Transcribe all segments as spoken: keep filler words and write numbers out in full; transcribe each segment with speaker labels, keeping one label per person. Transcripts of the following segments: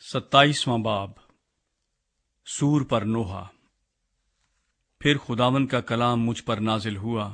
Speaker 1: ستائیسواں باب سور پر نوحہ۔ پھر خداوند کا کلام مجھ پر نازل ہوا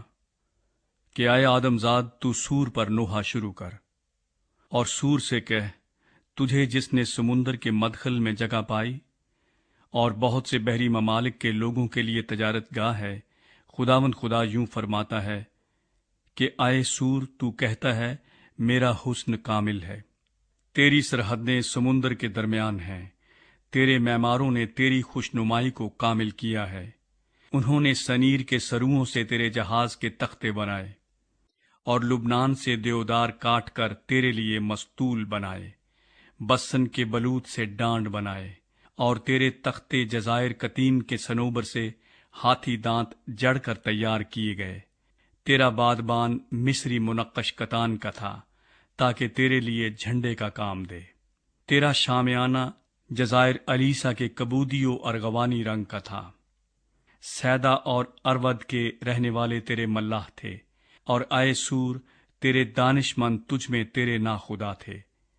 Speaker 1: کہ اے آدم زاد، تو سور پر نوحہ شروع کر، اور سور سے کہہ، تجھے جس نے سمندر کے مدخل میں جگہ پائی اور بہت سے بحری ممالک کے لوگوں کے لیے تجارت گاہ ہے، خداوند خدا یوں فرماتا ہے کہ اے سور، تو کہتا ہے میرا حسن کامل ہے، تیری سرحدیں سمندر کے درمیان ہیں، تیرے معماروں نے تیری خوشنمائی کو کامل کیا ہے، انہوں نے سنیر کے سروؤں سے تیرے جہاز کے تختے بنائے اور لبنان سے دیودار کاٹ کر تیرے لیے مستول بنائے، بسن کے بلوط سے ڈانڈ بنائے، اور تیرے تختے جزائر قطیم کے صنوبر سے ہاتھی دانت جڑ کر تیار کیے گئے۔ تیرا بادبان مصری منقش کتان کا تھا تاکہ تیرے لیے جھنڈے کا کام دے۔ تیرا شامیانہ جزائر علیسا کے کبودی و ارغوانی رنگ کا تھا۔ سیدا اور ارود کے رہنے والے تیرے ملاح تھے، اور اے سور، تیرے دانش مند تجھ میں تیرے ناخدا تھے۔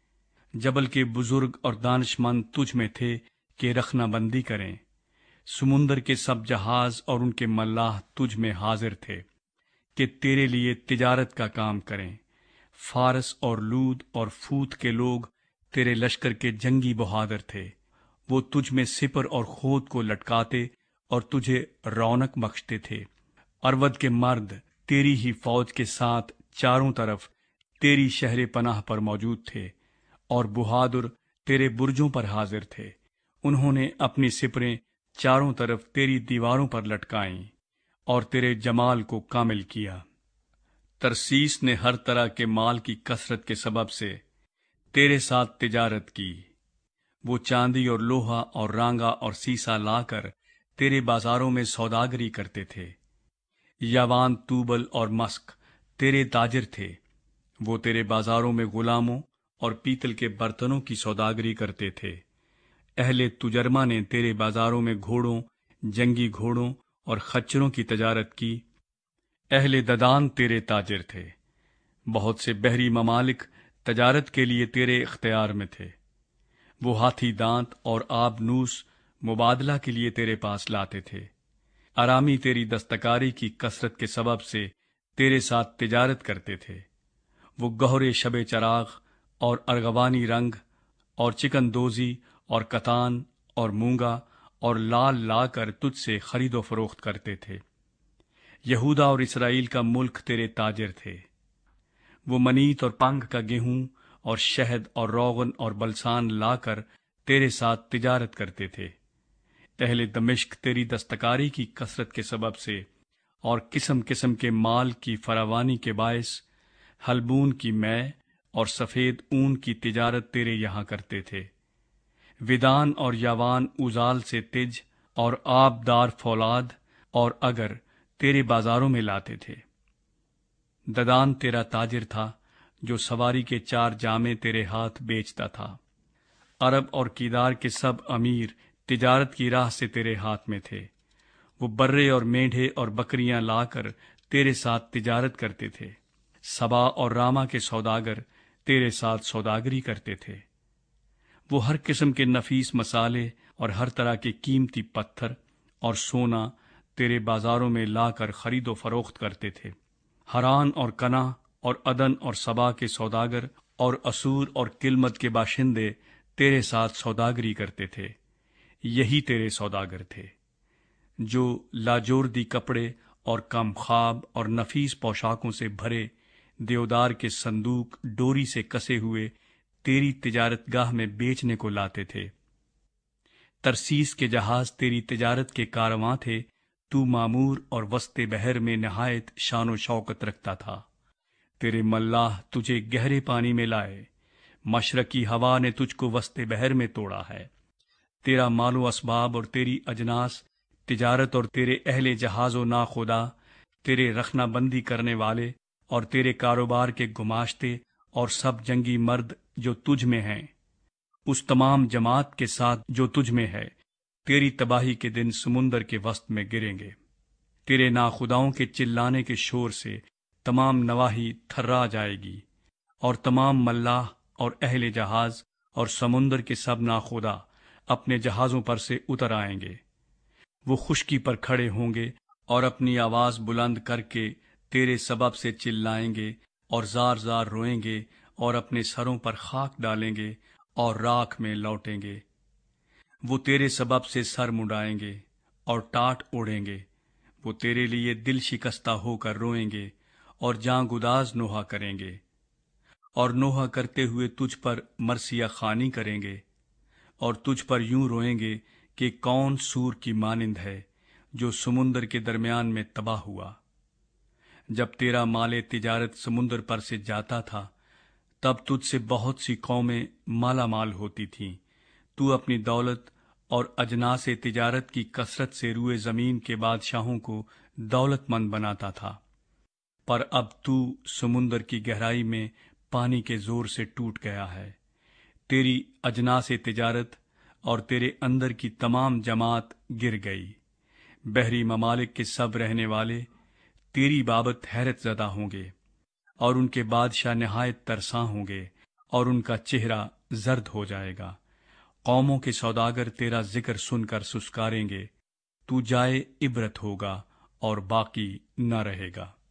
Speaker 1: جبل کے بزرگ اور دانش مند تجھ میں تھے کہ رخنہ بندی کریں، سمندر کے سب جہاز اور ان کے ملاح تجھ میں حاضر تھے کہ تیرے لیے تجارت کا کام کریں۔ فارس اور لود اور فوت کے لوگ تیرے لشکر کے جنگی بہادر تھے، وہ تجھ میں سپر اور خود کو لٹکاتے اور تجھے رونق بخشتے تھے۔ ارود کے مرد تیری ہی فوج کے ساتھ چاروں طرف تیری شہر پناہ پر موجود تھے، اور بہادر تیرے برجوں پر حاضر تھے، انہوں نے اپنی سپریں چاروں طرف تیری دیواروں پر لٹکائیں اور تیرے جمال کو کامل کیا۔ ترسیس نے ہر طرح کے مال کی کثرت کے سبب سے تیرے ساتھ تجارت کی، وہ چاندی اور لوہا اور رانگا اور سیسا لا کر تیرے بازاروں میں سوداگری کرتے تھے۔ یاوان، توبل اور مسک تیرے تاجر تھے، وہ تیرے بازاروں میں غلاموں اور پیتل کے برتنوں کی سوداگری کرتے تھے۔ اہل تجرمہ نے تیرے بازاروں میں گھوڑوں، جنگی گھوڑوں اور خچروں کی تجارت کی۔ اہل ددان تیرے تاجر تھے، بہت سے بحری ممالک تجارت کے لیے تیرے اختیار میں تھے، وہ ہاتھی دانت اور آب نوس مبادلہ کے لیے تیرے پاس لاتے تھے۔ ارامی تیری دستکاری کی کثرت کے سبب سے تیرے ساتھ تجارت کرتے تھے، وہ گہرے شب چراغ اور ارغوانی رنگ اور چکن دوزی اور کتان اور مونگا اور لال لا کر تجھ سے خرید و فروخت کرتے تھے۔ یہودا اور اسرائیل کا ملک تیرے تاجر تھے، وہ منیت اور پنگ کا گیہوں اور شہد اور روغن اور بلسان لا کر تیرے ساتھ تجارت کرتے تھے۔ اہل دمشق تیری دستکاری کی کثرت کے سبب سے اور قسم قسم کے مال کی فراوانی کے باعث حلبون کی مے اور سفید اون کی تجارت تیرے یہاں کرتے تھے۔ ودان اور یاوان اوزال سے تج اور آب دار فولاد اور اگر تیرے بازاروں میں لاتے تھے۔ ددان تیرا تاجر تھا جو سواری کے چار جامے تیرے ہاتھ بیچتا تھا۔ عرب اور کیدار کے سب امیر تجارت کی راہ سے تیرے ہاتھ میں تھے، وہ برے اور مینڈھے اور بکریاں لا کر تیرے ساتھ تجارت کرتے تھے۔ سبا اور راما کے سوداگر تیرے ساتھ سوداگری کرتے تھے، وہ ہر قسم کے نفیس مسالے اور ہر طرح کے قیمتی پتھر اور سونا تیرے بازاروں میں لا کر خرید و فروخت کرتے تھے۔ ہران اور کنا اور عدن اور سبا کے سوداگر اور اسور اور کلمد کے باشندے تیرے ساتھ سوداگری کرتے تھے، یہی تیرے سوداگر تھے جو لاجوردی کپڑے اور کم خواب اور نفیس پوشاکوں سے بھرے دیودار کے صندوق ڈوری سے کسے ہوئے تیری تجارت گاہ میں بیچنے کو لاتے تھے۔ ترسیس کے جہاز تیری تجارت کے کارواں تھے، تو معمور اور وسط بحر میں نہایت شان و شوکت رکھتا تھا۔ تیرے ملاح تجھے گہرے پانی میں لائے، مشرقی ہوا نے تجھ کو وسط بحر میں توڑا ہے۔ تیرا مال و اسباب اور تیری اجناس تجارت اور تیرے اہل جہاز و ناخدا، تیرے رخنہ بندی کرنے والے اور تیرے کاروبار کے گماشتے اور سب جنگی مرد جو تجھ میں ہیں، اس تمام جماعت کے ساتھ جو تجھ میں ہے، تیری تباہی کے دن سمندر کے وسط میں گریں گے۔ تیرے ناخداؤں کے چلانے کے شور سے تمام نواحی تھرا جائے گی، اور تمام ملاح اور اہل جہاز اور سمندر کے سب ناخدا اپنے جہازوں پر سے اتر آئیں گے۔ وہ خشکی پر کھڑے ہوں گے اور اپنی آواز بلند کر کے تیرے سبب سے چلائیں گے اور زار زار روئیں گے اور اپنے سروں پر خاک ڈالیں گے اور راکھ میں لوٹیں گے۔ وہ تیرے سبب سے سر مڈائیں گے اور ٹاٹ اوڑھیں گے۔ وہ تیرے لیے دل شکستہ ہو کر روئیں گے اور جاں گداز نوحہ کریں گے، اور نوحہ کرتے ہوئے تجھ پر مرثیہ خوانی کریں گے، اور تجھ پر یوں روئیں گے کہ کون سور کی مانند ہے جو سمندر کے درمیان میں تباہ ہوا۔ جب تیرا مال تجارت سمندر پر سے جاتا تھا تب تجھ سے بہت سی قومیں مالا مال ہوتی تھیں۔ تو اپنی دولت اور اجناس تجارت کی کثرت سے روئے زمین کے بادشاہوں کو دولت مند بناتا تھا، پر اب تو سمندر کی گہرائی میں پانی کے زور سے ٹوٹ گیا ہے۔ تیری اجناس تجارت اور تیرے اندر کی تمام جماعت گر گئی۔ بحری ممالک کے سب رہنے والے تیری بابت حیرت زدہ ہوں گے، اور ان کے بادشاہ نہایت ترساں ہوں گے، اور ان کا چہرہ زرد ہو جائے گا۔ قوموں کے سوداگر تیرا ذکر سن کر سسکاریں گے، تو جائے عبرت ہوگا اور باقی نہ رہے گا۔